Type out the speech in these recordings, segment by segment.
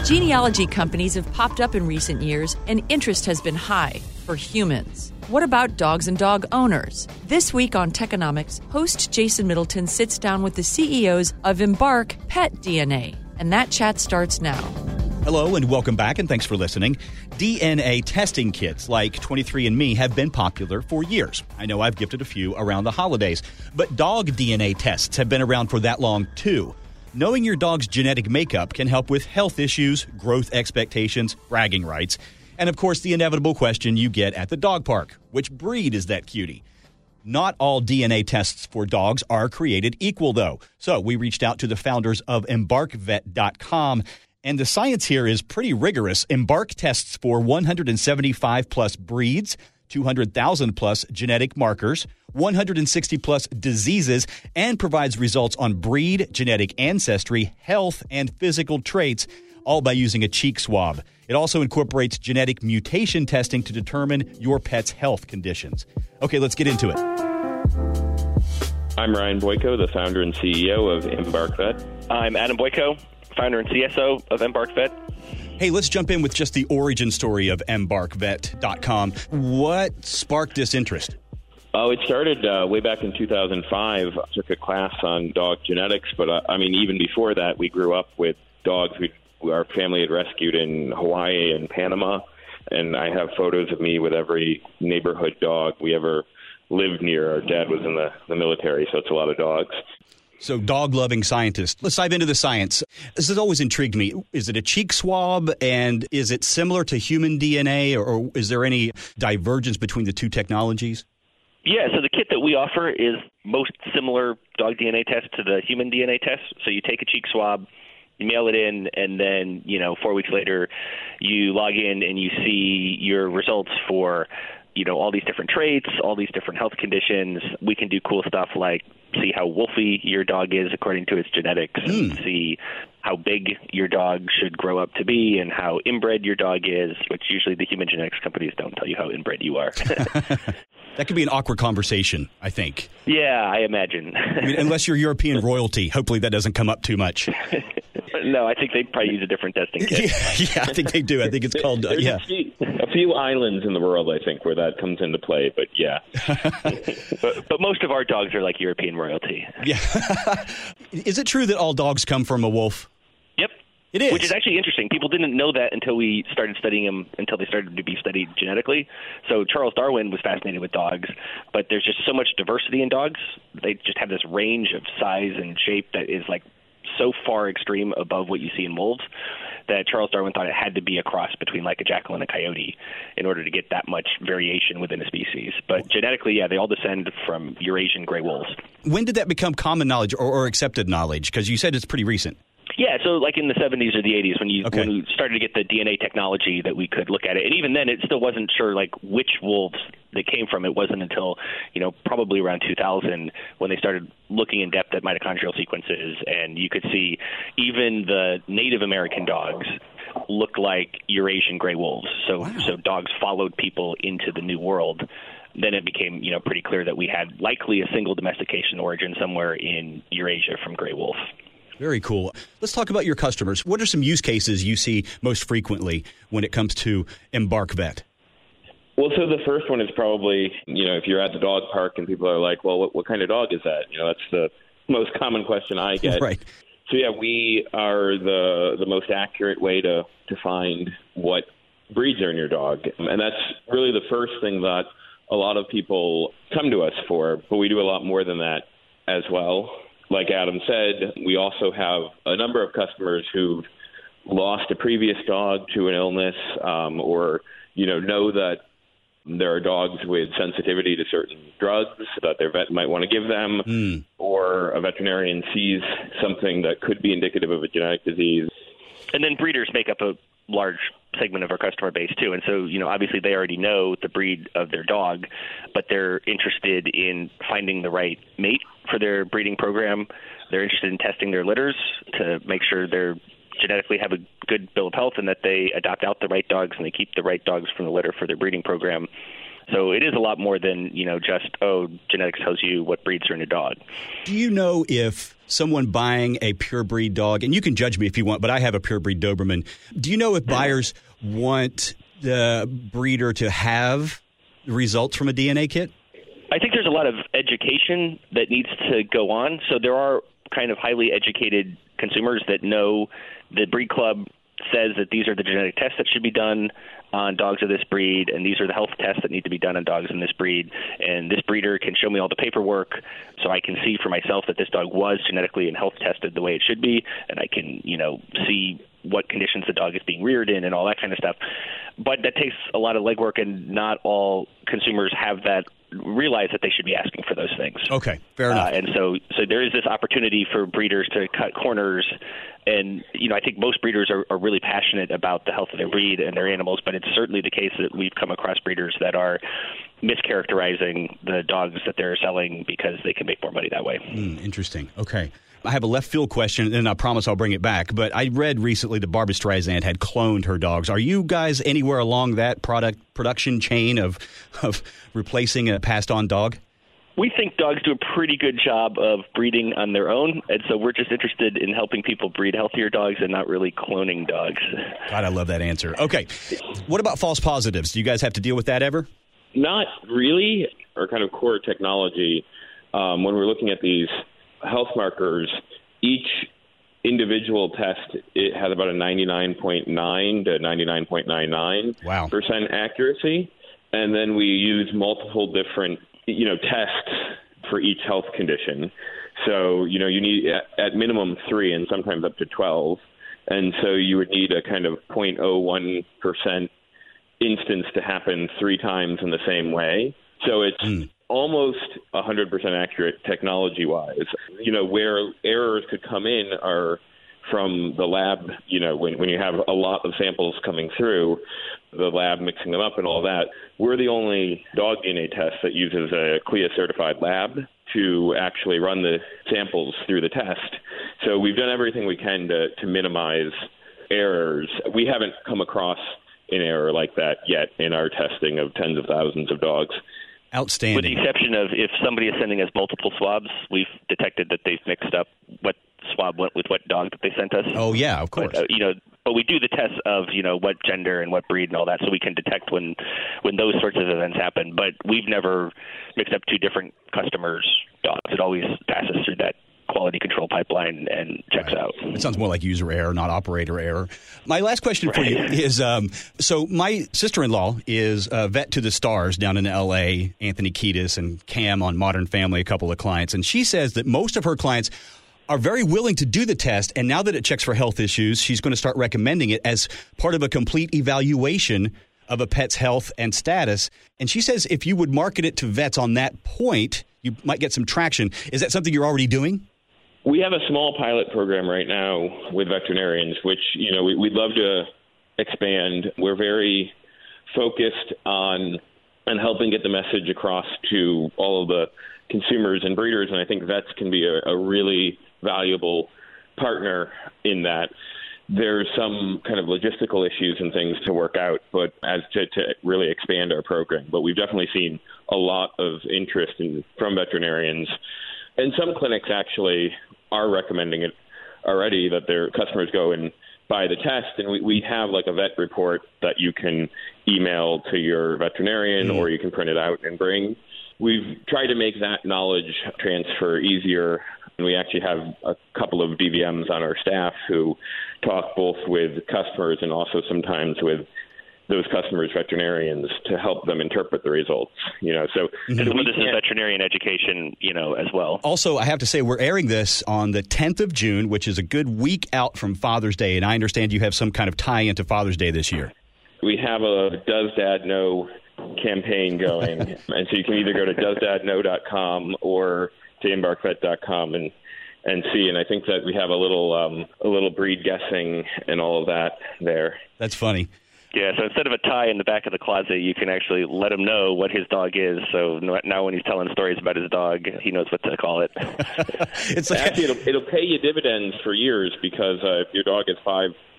Genealogy companies have popped up in recent years, and interest has been high for humans. What about dogs and dog owners? This week on Techonomics, host Jason Middleton sits down with the CEOs of Embark Pet DNA, and that chat starts now. Hello and welcome back, and thanks for listening. DNA testing kits like 23andMe have been popular for years. I know I've gifted a few around the holidays, but dog DNA tests have been around for that long too. Knowing your dog's genetic makeup can help with health issues, growth expectations, bragging rights, and of course the inevitable question you get at the dog park: which breed is that cutie? Not all DNA tests for dogs are created equal, though. So we reached out to the founders of EmbarkVet.com, and the science here is pretty rigorous. Embark tests for 175 plus breeds, 200,000 plus genetic markers, 160 plus diseases, and provides results on breed, genetic ancestry, health, and physical traits, all by using a cheek swab. It also incorporates genetic mutation testing to determine your pet's health conditions. Okay, let's get into it. I'm Ryan Boyko, the founder and CEO of Embark Vet. I'm Adam Boyko, founder and CSO of Embark Vet. Hey, let's jump in with just the origin story of EmbarkVet.com. What sparked this interest? Oh, it started way back in 2005. I took a class on dog genetics, but even before that, we grew up with dogs our family had rescued in Hawaii and Panama, and I have photos of me with every neighborhood dog we ever lived near. Our dad was in the military, so it's a lot of dogs. So dog-loving scientist. Let's dive into the science. This has always intrigued me. Is it a cheek swab, and is it similar to human DNA, or is there any divergence between the two technologies? Yeah, so the kit that we offer is most similar dog DNA test to the human DNA test. So you take a cheek swab, you mail it in, and then, 4 weeks later, you log in and you see your results for, all these different traits, all these different health conditions. We can do cool stuff like see how wolfy your dog is according to its genetics, and see how big your dog should grow up to be, and how inbred your dog is, which usually the human genetics companies don't tell you how inbred you are. That could be an awkward conversation, I think. Yeah, I imagine. Unless you're European royalty. Hopefully that doesn't come up too much. No, I think they probably use a different testing kit. Yeah, I think they do. I think it's called, There's a few islands in the world, I think, where that comes into play, but yeah. but most of our dogs are like European royalty. Yeah. Is it true that all dogs come from a wolf? Yep. It is. Which is actually interesting. People didn't know that until we started studying them, until they started to be studied genetically. So Charles Darwin was fascinated with dogs, but there's just so much diversity in dogs. They just have this range of size and shape that is like so far extreme above what you see in wolves that Charles Darwin thought it had to be a cross between like a jackal and a coyote in order to get that much variation within a species. But genetically, yeah, they all descend from Eurasian gray wolves. When did that become common knowledge or accepted knowledge? Because you said it's pretty recent. Yeah, so like in the 70s or the 80s when we started to get the DNA technology that we could look at it. And even then, it still wasn't sure like which wolves they came from. It wasn't until, probably around 2000 when they started looking in depth at mitochondrial sequences. And you could see even the Native American dogs looked like Eurasian gray wolves. So dogs followed people into the New World. Then it became, pretty clear that we had likely a single domestication origin somewhere in Eurasia from gray wolf. Very cool. Let's talk about your customers. What are some use cases you see most frequently when it comes to Embark Vet? Well, so the first one is probably, if you're at the dog park and people are like, well, what kind of dog is that? That's the most common question I get. Right. So, yeah, we are the most accurate way to find what breeds are in your dog. And that's really the first thing that a lot of people come to us for. But we do a lot more than that as well. Like Adam said, we also have a number of customers who've lost a previous dog to an illness or, know that there are dogs with sensitivity to certain drugs that their vet might want to give them, or a veterinarian sees something that could be indicative of a genetic disease. And then breeders make up a large segment of our customer base too. And so, obviously they already know the breed of their dog, but they're interested in finding the right mate for their breeding program. They're interested in testing their litters to make sure they're genetically have a good bill of health and that they adopt out the right dogs and they keep the right dogs from the litter for their breeding program. So it is a lot more than, just, genetics tells you what breeds are in a dog. Do you know if someone buying a purebred dog, and you can judge me if you want, but I have a purebred Doberman. Do you know if buyers want the breeder to have the results from a DNA kit? I think there's a lot of education that needs to go on. So there are kind of highly educated consumers that know the breed club says that these are the genetic tests that should be done on dogs of this breed, and these are the health tests that need to be done on dogs in this breed. And this breeder can show me all the paperwork so I can see for myself that this dog was genetically and health tested the way it should be, and I can, see what conditions the dog is being reared in and all that kind of stuff. But that takes a lot of legwork, and not all consumers have that, realize that they should be asking for those things. Okay, fair enough. And so there is this opportunity for breeders to cut corners. And, I think most breeders are really passionate about the health of their breed and their animals, but it's certainly the case that we've come across breeders that are mischaracterizing the dogs that they're selling because they can make more money that way. Interesting. Okay. I have a left field question, and I promise I'll bring it back. But I read recently that Barbra Streisand had cloned her dogs. Are you guys anywhere along that production chain of replacing a passed-on dog? We think dogs do a pretty good job of breeding on their own, and so we're just interested in helping people breed healthier dogs and not really cloning dogs. God, I love that answer. Okay. What about false positives? Do you guys have to deal with that ever? Not really. Our kind of core technology, when we're looking at these health markers, each individual test, it has about a 99.9 to 99.99% accuracy. And then we use multiple different, tests for each health condition. So, you need at minimum 3 and sometimes up to 12. And so you would need a kind of 0.01% instance to happen 3 times in the same way. So it's almost 100% accurate technology-wise. Where errors could come in are from the lab, when you have a lot of samples coming through, the lab mixing them up and all that. We're the only dog DNA test that uses a CLIA-certified lab to actually run the samples through the test. So we've done everything we can to minimize errors. We haven't come across an error like that yet in our testing of tens of thousands of dogs. Outstanding. With the exception of if somebody is sending us multiple swabs, we've detected that they've mixed up what swab went with what dog that they sent us. Oh, yeah, of course. But we do the tests of, what gender and what breed and all that, so we can detect when those sorts of events happen. But we've never mixed up 2 different customers' dogs. It always passes through that quality control pipeline and checks out. It sounds more like user error, not operator error. My last question for you is, so my sister-in-law is a vet to the stars down in L.A., Anthony Kiedis and Cam on Modern Family, a couple of clients, and she says that most of her clients are very willing to do the test, and now that it checks for health issues, she's going to start recommending it as part of a complete evaluation of a pet's health and status. And she says if you would market it to vets on that point, you might get some traction. Is that something you're already doing? We have a small pilot program right now with veterinarians, which, we'd love to expand. We're very focused on helping get the message across to all of the consumers and breeders, and I think vets can be a really valuable partner in that. There's some kind of logistical issues and things to work out, but as to really expand our program. But we've definitely seen a lot of interest from veterinarians. And some clinics actually are recommending it already, that their customers go and buy the test. And we have like a vet report that you can email to your veterinarian or you can print it out and bring. We've tried to make that knowledge transfer easier. And we actually have a couple of DVMs on our staff who talk both with customers and also sometimes with those customers' veterinarians to help them interpret the results. So and some of this is veterinarian education, as well. Also, I have to say we're airing this on the 10th of June, which is a good week out from Father's Day, and I understand you have some kind of tie into Father's Day this year. We have a Does Dad Know campaign going, and so you can either go to doesdadknow.com or to embarkvet.com and see. And I think that we have a little breed guessing and all of that there. That's funny. Yeah, so instead of a tie in the back of the closet, you can actually let him know what his dog is. So now when he's telling stories about his dog, he knows what to call it. It's like actually, it'll pay you dividends for years, because if your dog is 5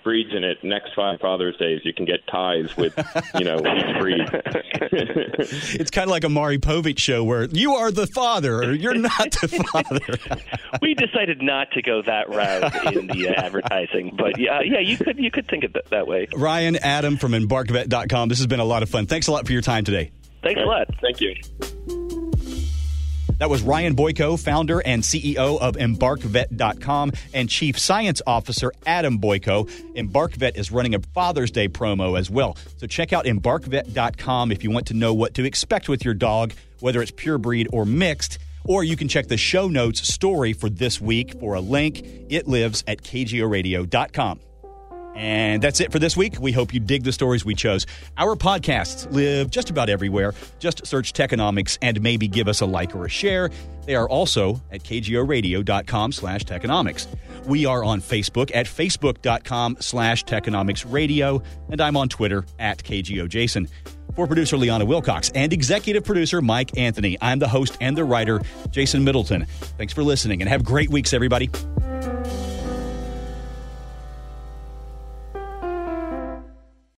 breeds in it, next 5 Father's Days, you can get ties with, each breed. It's kind of like a Maury Povich show where you are the father or you're not the father. We decided not to go that route in the advertising, but you could think of it that way. Ryan, Adam from EmbarkVet.com. This has been a lot of fun. Thanks a lot for your time today. Thanks a lot. Thank you. That was Ryan Boyko, founder and CEO of EmbarkVet.com, and Chief Science Officer Adam Boyko. EmbarkVet is running a Father's Day promo as well. So check out EmbarkVet.com if you want to know what to expect with your dog, whether it's pure breed or mixed. Or you can check the show notes story for this week for a link. It lives at KGORadio.com. And that's it for this week. We hope you dig the stories we chose. Our podcasts live just about everywhere. Just search Techonomics and maybe give us a like or a share. They are also at KGORadio.com/Techonomics. We are on Facebook at Facebook.com/TechonomicsRadio. And I'm on Twitter at KGOJason. For producer Liana Wilcox and executive producer Mike Anthony, I'm the host and the writer, Jason Middleton. Thanks for listening and have great weeks, everybody.